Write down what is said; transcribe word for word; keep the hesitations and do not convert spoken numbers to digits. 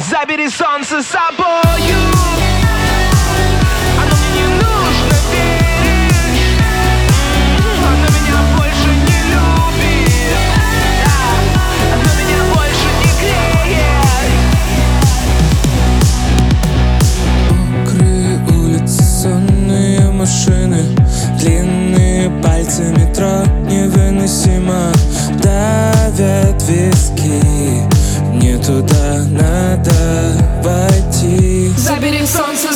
Забери солнце с собою. Оно мне не нужно, веришь? Оно меня больше не любит. Оно меня больше не греет. Мокрые улицы, сонные машины, длинные пальцы метро невыносимо давят виски. Мне туда надо войти. Забери солнце